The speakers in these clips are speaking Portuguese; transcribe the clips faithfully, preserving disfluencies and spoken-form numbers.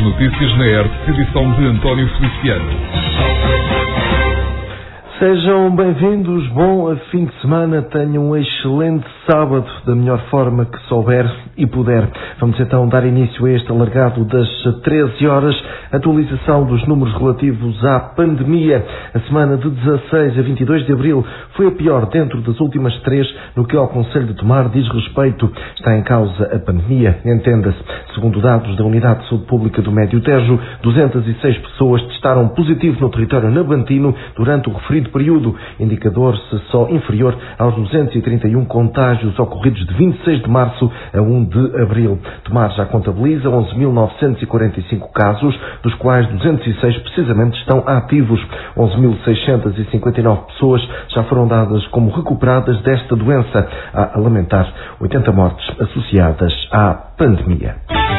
notícias na R T P, edição de António Feliciano. Sejam bem-vindos, bom fim de semana, tenham um excelente sábado da melhor forma que souber e puder. Vamos então dar início a este alargado das treze horas, atualização dos números relativos à pandemia. A semana de dezasseis a vinte e dois de abril foi a pior dentro das últimas três no que ao Conselho de Tomar diz respeito. Está em causa a pandemia, entenda-se. Segundo dados da Unidade de Saúde Pública do Médio Tejo, duzentas e seis pessoas testaram positivo no território nabantino durante o referido período, indicador-se só inferior aos duzentos e trinta e um contágios ocorridos de vinte e seis de março a um de abril. Tomar já contabiliza onze mil novecentos e quarenta e cinco casos, dos quais duzentos e seis precisamente estão ativos. onze mil seiscentos e cinquenta e nove pessoas já foram dadas como recuperadas desta doença, a lamentar oitenta mortes associadas à pandemia.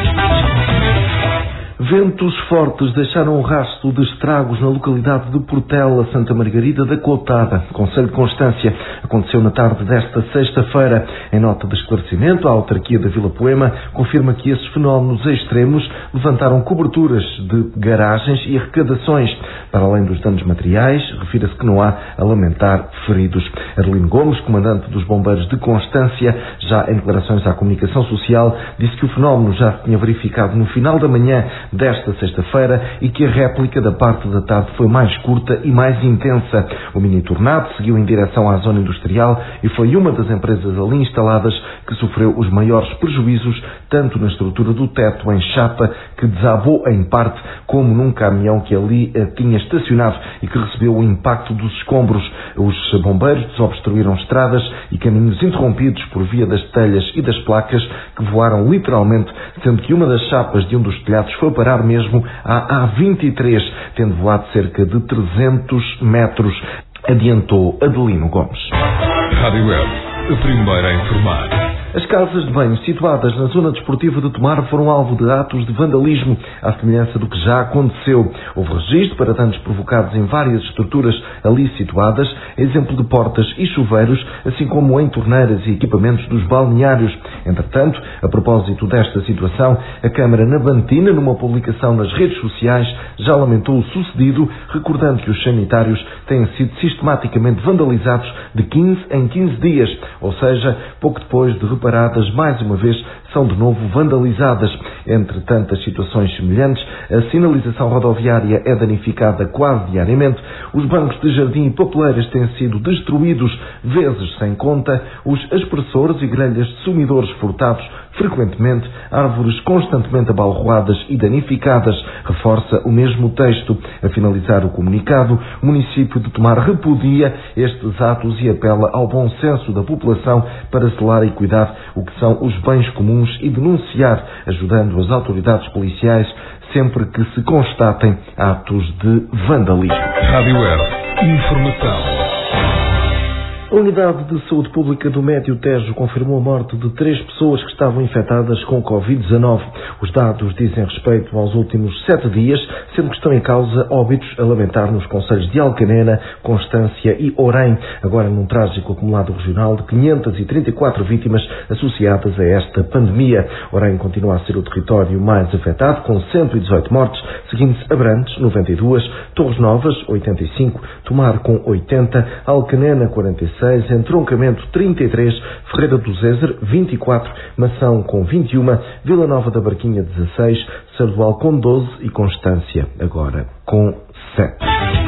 Ventos fortes deixaram um rastro de estragos na localidade de Portela, Santa Margarida da Coutada, Concelho de Constância. Aconteceu na tarde desta sexta-feira. Em nota de esclarecimento, a autarquia da Vila Poema confirma que esses fenómenos extremos levantaram coberturas de garagens e arrecadações. Para além dos danos materiais, refira-se que não há a lamentar feridos. Adelino Gomes, comandante dos bombeiros de Constância, já em declarações à comunicação social, disse que o fenómeno já se tinha verificado no final da manhã desta sexta-feira e que a réplica da parte da tarde foi mais curta e mais intensa. O mini tornado seguiu em direção à zona industrial e foi uma das empresas ali instaladas que sofreu os maiores prejuízos, tanto na estrutura do teto em chapa, que desabou em parte, como num caminhão que ali eh, tinha estacionado e que recebeu o impacto dos escombros. Os bombeiros desobstruíram estradas e caminhos interrompidos por via das telhas e das placas que voaram literalmente, sendo que uma das chapas de um dos telhados foi parar mesmo à A vinte e três, tendo voado cerca de trezentos metros, adiantou Adelino Gomes. Rádio Web, a primeira a informar. As casas de banho situadas na zona desportiva de Tomar foram alvo de atos de vandalismo, à semelhança do que já aconteceu. Houve registro para danos provocados em várias estruturas ali situadas, exemplo de portas e chuveiros, assim como em torneiras e equipamentos dos balneários. Entretanto, a propósito desta situação, a Câmara nabantina, numa publicação nas redes sociais, já lamentou o sucedido, recordando que os sanitários têm sido sistematicamente vandalizados de quinze em quinze dias, ou seja, pouco depois de reparadas mais uma vez são de novo vandalizadas. Entre tantas situações semelhantes, a sinalização rodoviária é danificada quase diariamente, os bancos de jardim e papeleiras têm sido destruídos vezes sem conta, os aspersores e grelhas de sumidores furtados frequentemente, árvores constantemente abalroadas e danificadas, reforça o mesmo texto. A finalizar o comunicado, o município de Tomar repudia estes atos e apela ao bom senso da população para zelar e cuidar o que são os bens comuns e denunciar, ajudando as autoridades policiais sempre que se constatem atos de vandalismo. Rádio Web, informação. A Unidade de Saúde Pública do Médio Tejo confirmou a morte de três pessoas que estavam infectadas com covid dezanove. Os dados dizem respeito aos últimos sete dias, sendo que estão em causa óbitos a lamentar nos concelhos de Alcanena, Constância e Orém, agora num trágico acumulado regional de quinhentas e trinta e quatro vítimas associadas a esta pandemia. Orém continua a ser o território mais afetado, com cento e dezoito mortes, seguindo-se Abrantes, noventa e dois, Torres Novas, oitenta e cinco, Tomar com oitenta, Alcanena, quarenta e seis, Entroncamento trinta e três, Ferreira do Zézer vinte e quatro, Mação com vinte e um, Vila Nova da Barquinha dezasseis, Sardual com doze e Constância agora com sete.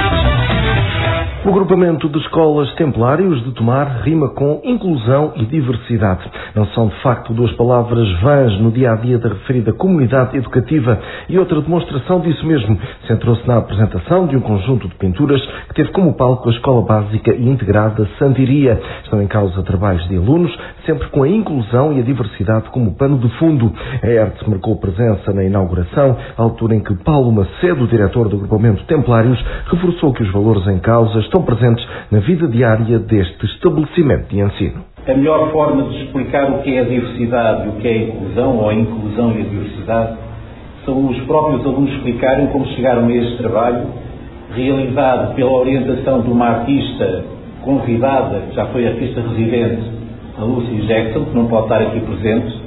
O agrupamento de escolas templários de Tomar rima com inclusão e diversidade. Não são, de facto, duas palavras vãs no dia-a-dia da referida comunidade educativa, e outra demonstração disso mesmo centrou-se na apresentação de um conjunto de pinturas que teve como palco a Escola Básica e Integrada Santiria. Estão em causa trabalhos de alunos, sempre com a inclusão e a diversidade como pano de fundo. A arte marcou presença na inauguração, à altura em que Paulo Macedo, diretor do agrupamento Templários, reforçou que os valores em causa estão presentes na vida diária deste estabelecimento de ensino. A melhor forma de explicar o que é a diversidade e o que é a inclusão, ou a inclusão e a diversidade, são os próprios alunos explicarem como chegaram a este trabalho, realizado pela orientação de uma artista convidada, que já foi artista residente, a Lucy Jackson, que não pode estar aqui presente,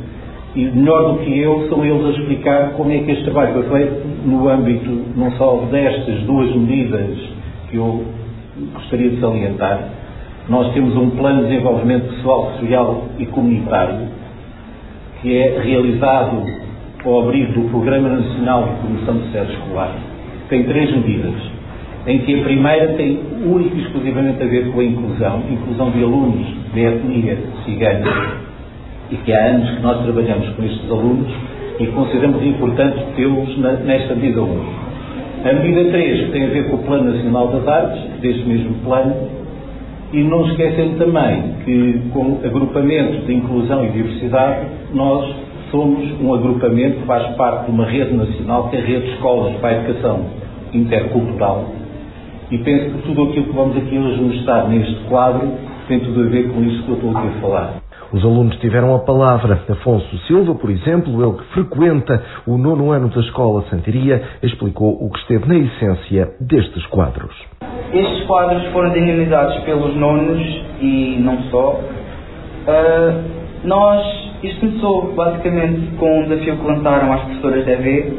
E melhor do que eu, são eles a explicar como é que este trabalho foi feito no âmbito não só destas duas medidas que eu gostaria de salientar. Nós temos um plano de desenvolvimento pessoal, social e comunitário que é realizado ao abrigo do Programa Nacional de Promoção do Sucesso Escolar. Tem três medidas, em que a primeira tem única e exclusivamente a ver com a inclusão, inclusão de alunos de etnia cigana, e que há anos que nós trabalhamos com estes alunos e consideramos importante tê-los nesta medida um. A medida três, que tem a ver com o Plano Nacional das Artes, deste mesmo plano, e não esquecendo também que, como agrupamento de inclusão e diversidade, nós somos um agrupamento que faz parte de uma rede nacional, que é a Rede de Escolas para a Educação Intercultural, e penso que tudo aquilo que vamos aqui hoje mostrar neste quadro tem tudo a ver com isto que eu estou aqui a falar. Os alunos tiveram a palavra. Afonso Silva, por exemplo, ele que frequenta o nono ano da Escola Santiria, explicou o que esteve na essência destes quadros. Estes quadros foram dinamizados pelos nonos e não só. Uh, nós, isto começou basicamente com um desafio que lançaram às professoras da E V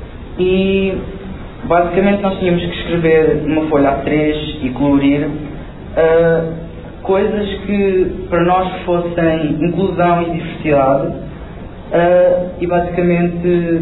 e basicamente nós tínhamos que escrever numa folha A três e colorir uh, coisas que para nós fossem inclusão e diversidade uh, e basicamente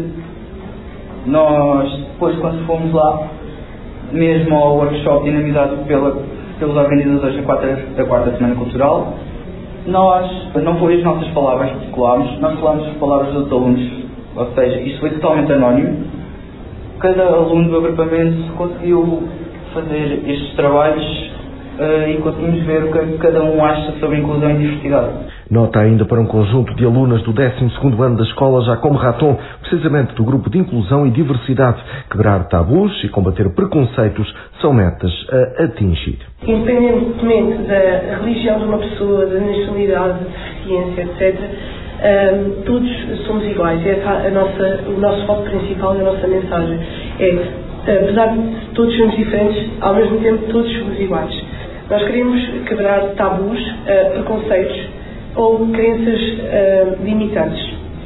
nós depois quando fomos lá mesmo ao workshop dinamizado pela, pelos organizadores da quarta, da quarta Semana Cultural, nós não foi as nossas palavras que colámos, nós colámos as palavras dos alunos, ou seja, isto foi totalmente anónimo. Cada aluno do agrupamento conseguiu fazer estes trabalhos Uh, e conseguimos ver o que cada um acha sobre inclusão e diversidade. Nota ainda para um conjunto de alunas do décimo segundo ano da escola Jacome Raton, precisamente do grupo de inclusão e diversidade. Quebrar tabus e combater preconceitos são metas a atingir. Independentemente da religião de uma pessoa, da nacionalidade, da deficiência, etcétera, um, todos somos iguais. É a nossa, o nosso foco principal e a nossa mensagem é, apesar de todos sermos diferentes, ao mesmo tempo todos somos iguais. Nós queremos quebrar tabus, uh, preconceitos ou crenças uh, limitantes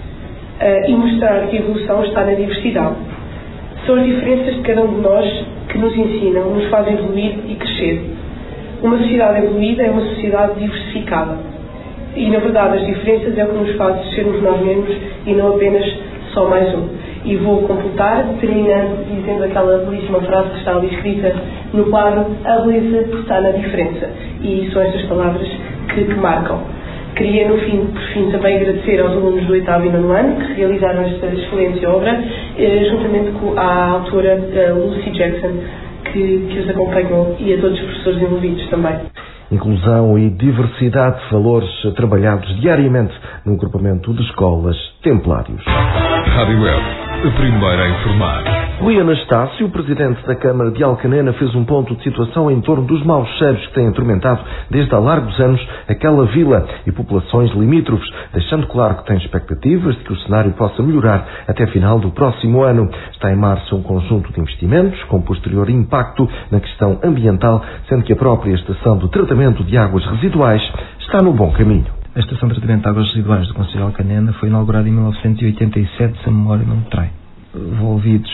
uh, e mostrar que a evolução está na diversidade. São as diferenças de cada um de nós que nos ensinam, nos fazem evoluir e crescer. Uma sociedade evoluída é uma sociedade diversificada. E, na verdade, as diferenças é o que nos faz sermos nós mesmos e não apenas só mais um. E vou completar, terminando dizendo aquela belíssima frase que está ali escrita no quadro: a beleza está na diferença. E são estas palavras que, que marcam. Queria, no fim, por fim, também agradecer aos alunos do oitavo e nono ano que realizaram esta excelente obra, eh, juntamente com a autora a Lucy Jackson, que, que os acompanhou, e a todos os professores envolvidos também. Inclusão e diversidade, valores trabalhados diariamente no agrupamento de escolas Templários. Rádio Web, a primeira a informar. Rui Anastácio, o presidente da Câmara de Alcanena, fez um ponto de situação em torno dos maus cheiros que têm atormentado desde há largos anos aquela vila e populações limítrofes, deixando claro que tem expectativas de que o cenário possa melhorar até final do próximo ano. Está em marcha um conjunto de investimentos com posterior impacto na questão ambiental, sendo que a própria estação de tratamento de águas residuais está no bom caminho. A estação de tratamento de águas residuais do Concelho de Alcanena foi inaugurada em mil novecentos e oitenta e sete, se a memória não me trai. Envolvidos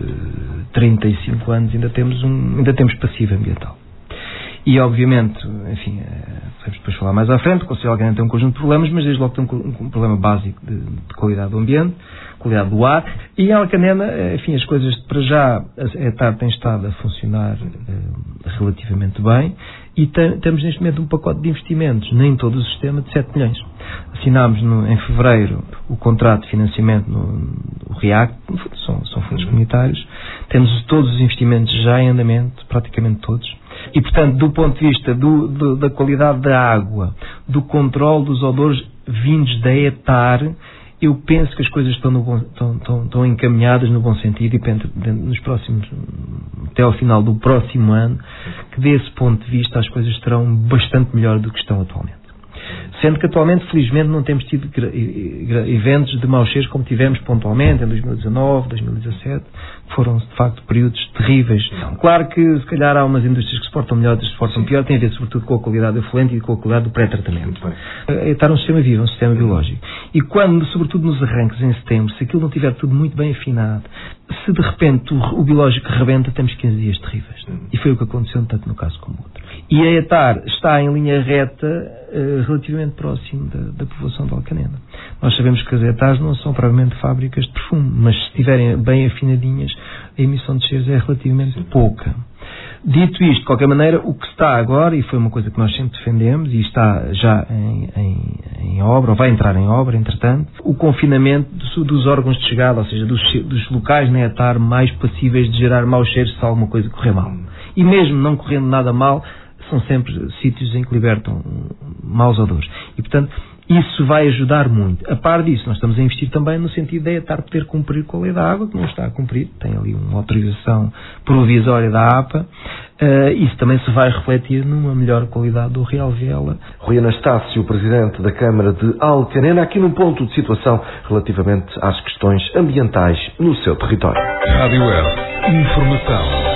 uh, trinta e cinco anos, ainda temos, um, ainda temos passivo ambiental. E, obviamente, enfim, podemos depois falar mais à frente, o Concelho de Alcanena tem um conjunto de problemas, mas desde logo tem um, um problema básico de, de qualidade do ambiente, qualidade do ar, e em Alcanena, enfim, as coisas para já, a ETAR tem estado a funcionar uh, relativamente bem, e tem, temos neste momento um pacote de investimentos, nem todo o sistema, de sete milhões. Assinámos no, em fevereiro o contrato de financiamento no, no REACT, no fundo são, são fundos comunitários, temos todos os investimentos já em andamento, praticamente todos, e portanto do ponto de vista do, do, da qualidade da água, do controle dos odores vindos da ETAR, eu penso que as coisas estão, no bom, estão, estão, estão encaminhadas no bom sentido e dentro, dentro, nos próximos, até ao final do próximo ano, que desse ponto de vista as coisas estarão bastante melhor do que estão atualmente. Sendo que atualmente, felizmente, não temos tido eventos de maus cheiros como tivemos pontualmente em dois mil e dezanove, dois mil e dezassete, que foram, de facto, períodos terríveis. Claro que, se calhar, há umas indústrias que se portam melhor, outras que se portam pior, tem a ver, sobretudo, com a qualidade do efluente e com a qualidade do pré-tratamento. É estar um sistema vivo, um sistema biológico. E quando, sobretudo nos arranques em setembro, se aquilo não estiver tudo muito bem afinado, se de repente o, o biológico rebenta, temos quinze dias terríveis. E foi o que aconteceu, tanto no caso como no outro. E a ETAR está em linha reta uh, relativamente próximo da, da povoação de Alcanena. Nós sabemos que as ETARs não são provavelmente fábricas de perfume, mas se estiverem bem afinadinhas, a emissão de cheiros é relativamente pouca. Dito isto, de qualquer maneira, o que está agora, e foi uma coisa que nós sempre defendemos, e está já em, em, em obra, ou vai entrar em obra, entretanto, o confinamento dos, dos órgãos de chegada, ou seja, dos, dos locais na ETAR mais passíveis de gerar maus cheiros se alguma coisa correr mal. E mesmo não correndo nada mal, são sempre sítios em que libertam maus odores. E, portanto, isso vai ajudar muito. A par disso, nós estamos a investir também no sentido de a ETAR poder cumprir com a lei da água, que não está a cumprir, tem ali uma autorização provisória da APA. Uh, isso também se vai refletir numa melhor qualidade do Real Viela. Rui Anastácio, Presidente da Câmara de Alcanena, aqui num ponto de situação relativamente às questões ambientais no seu território. Rádio Web. Informação.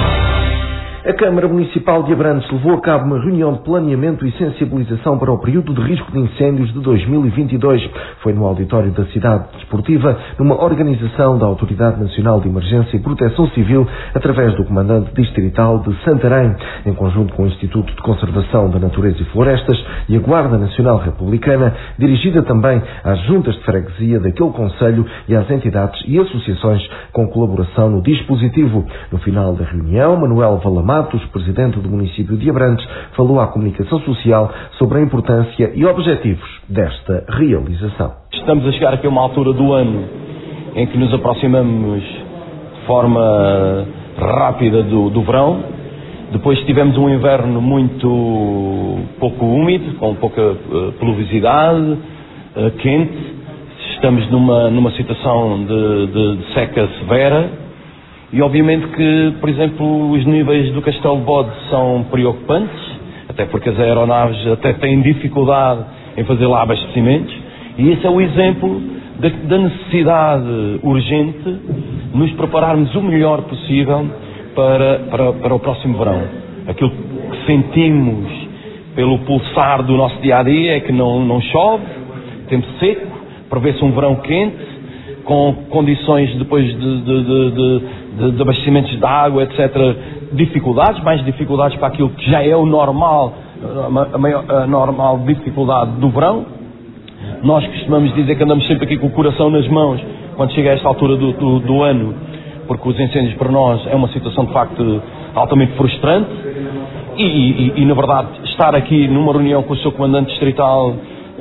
A Câmara Municipal de Abrantes levou a cabo uma reunião de planeamento e sensibilização para o período de risco de incêndios de dois mil e vinte e dois. Foi no auditório da cidade desportiva, numa organização da Autoridade Nacional de Emergência e Proteção Civil, através do Comandante Distrital de Santarém, em conjunto com o Instituto de Conservação da Natureza e Florestas e a Guarda Nacional Republicana, dirigida também às juntas de freguesia daquele concelho e às entidades e associações com colaboração no dispositivo. No final da reunião, Manuel Valamar Matos, Presidente do município de Abrantes, falou à comunicação social sobre a importância e objetivos desta realização. Estamos a chegar aqui a uma altura do ano em que nos aproximamos de forma rápida do, do verão. Depois tivemos um inverno muito pouco úmido, com pouca uh, pluviosidade, uh, quente. Estamos numa, numa situação de, de, de seca severa. E obviamente que, por exemplo, os níveis do Castelo de Bode são preocupantes, até porque as aeronaves até têm dificuldade em fazer lá abastecimentos, e esse é o exemplo da, da necessidade urgente de nos prepararmos o melhor possível para, para, para o próximo verão. Aquilo que sentimos pelo pulsar do nosso dia-a-dia é que não, não chove, tempo seco, prevê-se um verão quente, com condições depois de, de, de, de, de abastecimentos de água, etcétera, dificuldades, mais dificuldades para aquilo que já é o normal, a, maior, a normal dificuldade do verão. Nós costumamos dizer que andamos sempre aqui com o coração nas mãos quando chega a esta altura do, do, do ano, porque os incêndios para nós é uma situação de facto altamente frustrante e, e, e na verdade estar aqui numa reunião com o seu comandante distrital,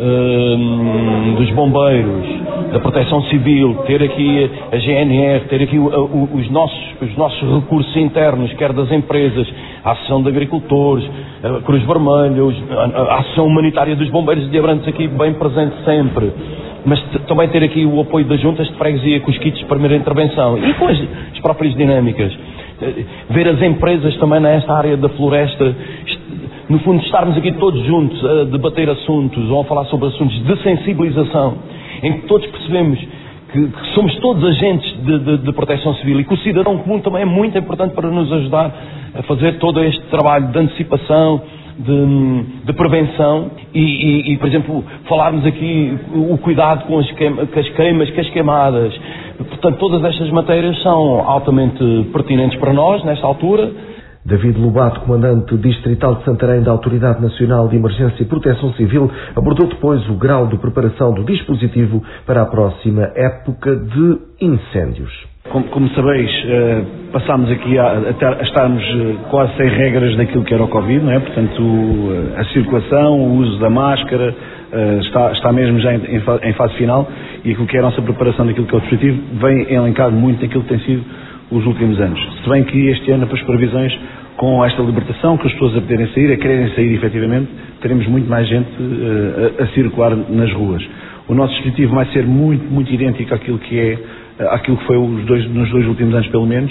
Uh, dos bombeiros, da proteção civil, ter aqui a G N R, ter aqui o, o, os, nossos, os nossos recursos internos, quer das empresas, a Associação de Agricultores, a Cruz Vermelha, os, a, a Associação Humanitária dos Bombeiros de Abrantes aqui bem presente sempre, mas t- também ter aqui o apoio das juntas de freguesia com os kits de primeira intervenção e com as, as próprias dinâmicas, ver as empresas também nesta área da floresta, no fundo estarmos aqui todos juntos a debater assuntos ou a falar sobre assuntos de sensibilização, em que todos percebemos que, que somos todos agentes de, de, de proteção civil e que o cidadão comum também é muito importante para nos ajudar a fazer todo este trabalho de antecipação, de, de prevenção e, e, e, por exemplo, falarmos aqui o cuidado com as, queima, com as queimas, com as queimadas. Portanto, todas estas matérias são altamente pertinentes para nós nesta altura. David Lobato, comandante distrital de Santarém da Autoridade Nacional de Emergência e Proteção Civil, abordou depois o grau de preparação do dispositivo para a próxima época de incêndios. Como, como sabeis, eh, passámos aqui a, a, a estarmos eh, quase sem regras daquilo que era o Covid, não é? Portanto, o, a circulação, o uso da máscara, eh, está, está mesmo já em, em, em fase final e aquilo que é a nossa preparação daquilo que é o dispositivo vem elencado muito daquilo que tem sido os últimos anos. Se bem que este ano, para as previsões, com esta libertação, com as pessoas a poderem sair, a quererem sair efetivamente, teremos muito mais gente uh, a, a circular nas ruas. O nosso dispositivo vai ser muito, muito idêntico àquilo que é, àquilo que foi os dois, nos dois últimos anos pelo menos.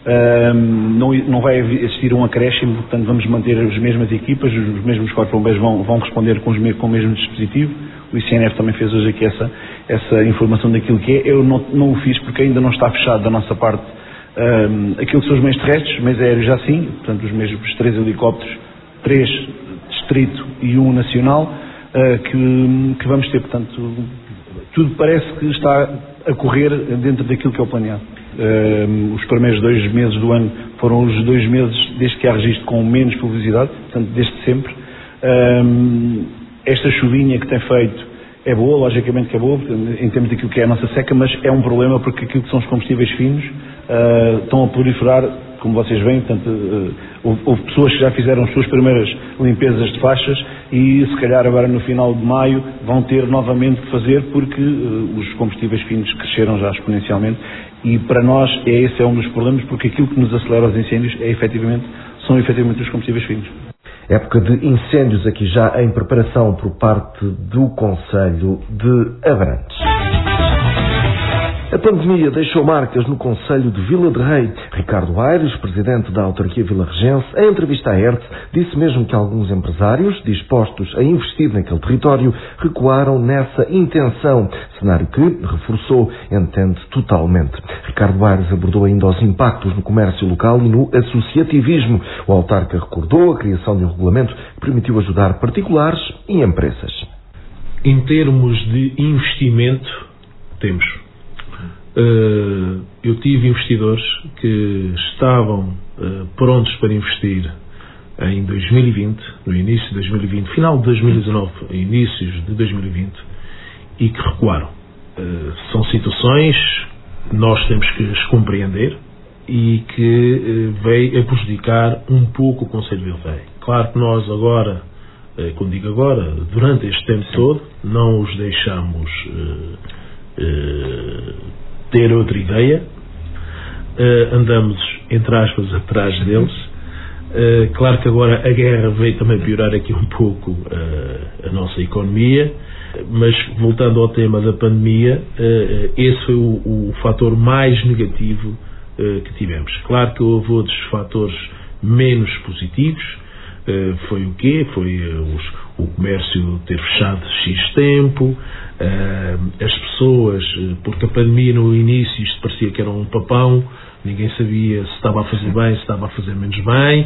não, não vai existir um acréscimo, portanto vamos manter as mesmas equipas, os mesmos corpos de bombeiros vão, vão responder com, os, com o mesmo dispositivo. O I C N F também fez hoje aqui essa, essa informação daquilo que é. Eu não, não o fiz porque ainda não está fechado da nossa parte um, aquilo que são os meios terrestres, meios aéreos já sim, portanto os mesmos três helicópteros, três distrito e um nacional, uh, que, que vamos ter, portanto, tudo parece que está a correr dentro daquilo que é o planeado. Uh, os primeiros dois meses do ano foram os dois meses desde que há registro com menos pluviosidade, portanto desde sempre. Uh, esta chuvinha que tem feito é boa, logicamente que é boa, em termos daquilo que é a nossa seca, mas é um problema porque aquilo que são os combustíveis finos uh, estão a proliferar, como vocês veem, portanto, uh, houve, houve pessoas que já fizeram as suas primeiras limpezas de faixas e se calhar agora no final de maio vão ter novamente que fazer porque uh, os combustíveis finos cresceram já exponencialmente e para nós é, esse é um dos problemas porque aquilo que nos acelera os incêndios é, efetivamente, são efetivamente os combustíveis finos. Época de incêndios aqui já em preparação por parte do Concelho de Abrantes. A pandemia deixou marcas no Concelho de Vila de Rei. Ricardo Aires, presidente da autarquia vilarregense, em entrevista à E R T, disse mesmo que alguns empresários, dispostos a investir naquele território, recuaram nessa intenção, cenário que, reforçou, entende totalmente. Ricardo Aires abordou ainda os impactos no comércio local e no associativismo. O autarca recordou a criação de um regulamento que permitiu ajudar particulares e empresas. Em termos de investimento, temos. Uh, eu tive investidores que estavam uh, prontos para investir em dois mil e vinte, no início de dois mil e vinte, final de dois mil e dezanove, inícios de dois mil e vinte, e que recuaram. Uh, são situações que nós temos que as compreender e que uh, veio a prejudicar um pouco o Concelho de Vila de Rei. Claro que nós agora, uh, quando digo agora, durante este tempo todo, não os deixamos uh, uh, ter outra ideia, uh, andamos, entre aspas, atrás deles. Uh, claro que agora a guerra veio também piorar aqui um pouco uh, a nossa economia, mas voltando ao tema da pandemia, uh, esse foi o, o fator mais negativo uh, que tivemos. Claro que houve outros fatores menos positivos. Uh, foi o quê? Foi uh, os, o comércio ter fechado X tempo, uh, as pessoas, uh, porque a pandemia no início isto parecia que era um papão, ninguém sabia se estava a fazer bem, se estava a fazer menos bem,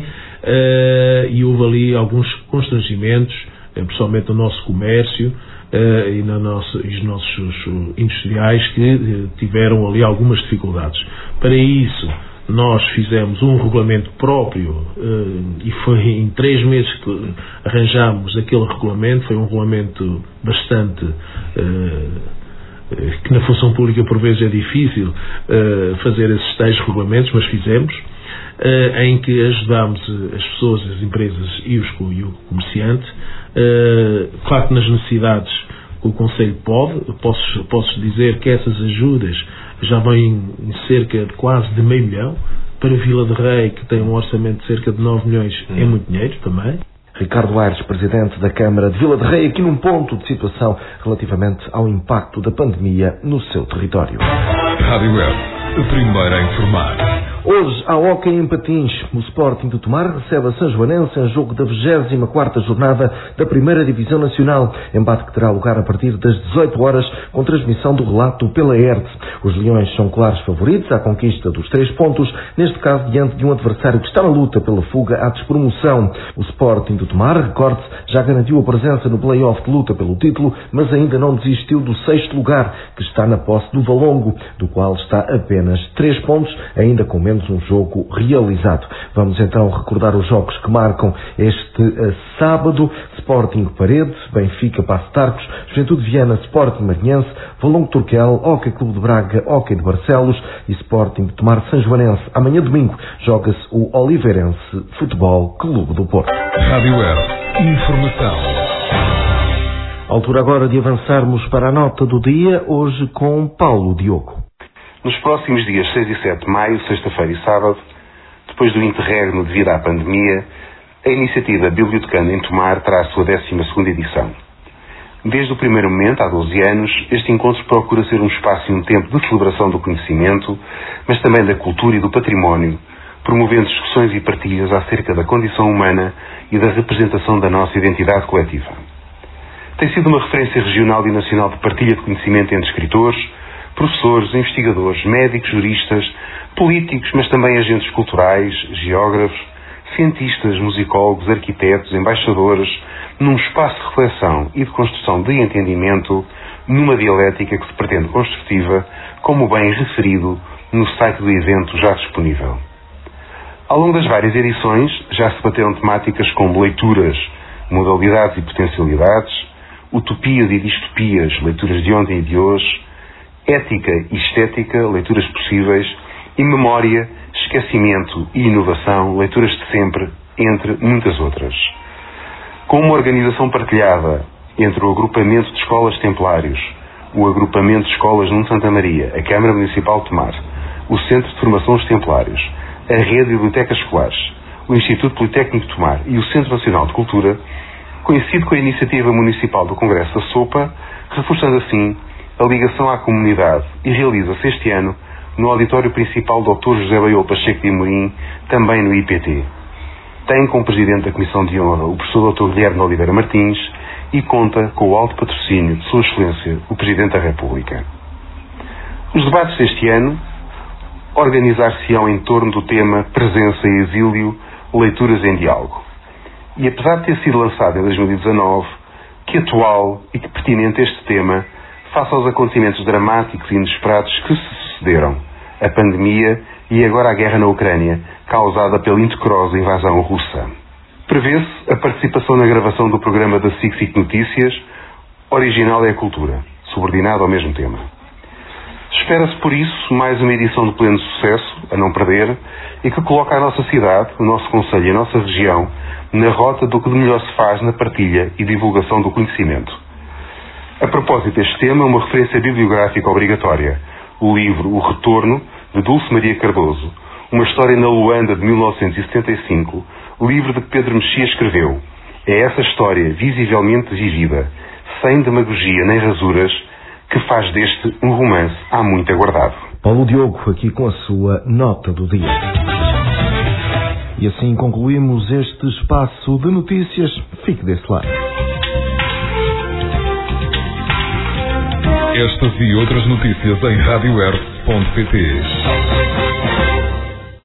uh, e houve ali alguns constrangimentos, uh, principalmente no nosso comércio uh, e, na nossa, e os nossos industriais que uh, tiveram ali algumas dificuldades. Para isso, nós fizemos um regulamento próprio uh, e foi em três meses que arranjámos aquele regulamento. Foi um regulamento bastante uh, que na função pública por vezes é difícil uh, fazer esses tais regulamentos, mas fizemos, uh, em que ajudámos as pessoas, as empresas e, os, e o comerciante. Uh, claro que nas necessidades que o Concelho pode, posso, posso dizer que essas ajudas já vêm em cerca de quase de meio milhão. Para Vila de Rei, que tem um orçamento de cerca de nove milhões, hum. é muito dinheiro também. Ricardo Aires, presidente da Câmara de Vila de Rei, aqui num ponto de situação relativamente ao impacto da pandemia no seu território. Rádio Web, a primeira a informar. Hoje, há hóquei em Patins. O Sporting de Tomar recebe a São Joanense em jogo da vigésima quarta jornada da primeira Divisão Nacional. Embate que terá lugar a partir das dezoito horas, com transmissão do relato pela E R T. Os Leões são claros favoritos à conquista dos três pontos, neste caso diante de um adversário que está na luta pela fuga à despromoção. O Sporting de Tomar, recorde-se, já garantiu a presença no play-off de luta pelo título, mas ainda não desistiu do sexto lugar, que está na posse do Valongo, do qual está apenas três pontos, ainda com menos um jogo realizado. Vamos então recordar os jogos que marcam este uh, sábado. Sporting Parede, Benfica Paço de Arcos, Juventude Viana, Sporting Marinhense, Valongo Turquel, Hóquei Clube de Braga, Hóquei de Barcelos e Sporting de Tomar São Joanense. Amanhã domingo joga-se o Oliveirense Futebol Clube do Porto. Rádio Web, informação. Altura agora de avançarmos para a nota do dia, hoje com Paulo Diogo. Nos próximos dias seis e sete de maio, sexta-feira e sábado, depois do interregno devido à pandemia, a iniciativa Bibliotecando em Tomar terá a sua décima segunda edição. Desde o primeiro momento, há doze anos, este encontro procura ser um espaço e um tempo de celebração do conhecimento, mas também da cultura e do património, promovendo discussões e partilhas acerca da condição humana e da representação da nossa identidade coletiva. Tem sido uma referência regional e nacional de partilha de conhecimento entre escritores, professores, investigadores, médicos, juristas, políticos, mas também agentes culturais, geógrafos, cientistas, musicólogos, arquitetos, embaixadores, num espaço de reflexão e de construção de entendimento, numa dialética que se pretende construtiva, como bem referido no site do evento já disponível. Ao longo das várias edições, já se bateram temáticas como leituras, modalidades e potencialidades, utopias e distopias, leituras de ontem e de hoje, ética e estética, leituras possíveis, e memória, esquecimento e inovação, leituras de sempre, entre muitas outras. Com uma organização partilhada entre o Agrupamento de Escolas Templários, o Agrupamento de Escolas Nuno Santa Maria, a Câmara Municipal de Tomar, o Centro de Formação dos Templários, a Rede de Bibliotecas Escolares, o Instituto Politécnico de Tomar e o Centro Nacional de Cultura, coincide com a iniciativa municipal do Congresso da Sopa, reforçando assim a ligação à comunidade, e realiza-se este ano no auditório principal doutor José Baiol Pacheco de Amorim, também no I P T. Tem como presidente da Comissão de Honra o professor doutor Guilherme de Oliveira Martins e conta com o alto patrocínio de Sua Excelência, o Presidente da República. Os debates deste ano organizar-se-ão em torno do tema Presença e Exílio, Leituras em Diálogo. E apesar de ter sido lançado em dois mil e dezanove, que atual e que pertinente este tema face aos acontecimentos dramáticos e inesperados que se sucederam, a pandemia e agora a guerra na Ucrânia, causada pela indecorosa invasão russa. Prevê-se a participação na gravação do programa da S I C S I C Notícias, Original é a Cultura, subordinado ao mesmo tema. Espera-se, por isso, mais uma edição de pleno sucesso, a não perder, e que coloca a nossa cidade, o nosso concelho e a nossa região na rota do que de melhor se faz na partilha e divulgação do conhecimento. A propósito deste tema, uma referência bibliográfica obrigatória, o livro O Retorno, de Dulce Maria Cardoso, uma história na Luanda de mil novecentos e setenta e cinco, livro de que Pedro Mexia escreveu. É essa história, visivelmente vivida, sem demagogia nem rasuras, que faz deste um romance há muito aguardado. Paulo Diogo, aqui com a sua nota do dia. E assim concluímos este espaço de notícias. Fique desse lado. Estas e outras notícias em rádio r ponto pt.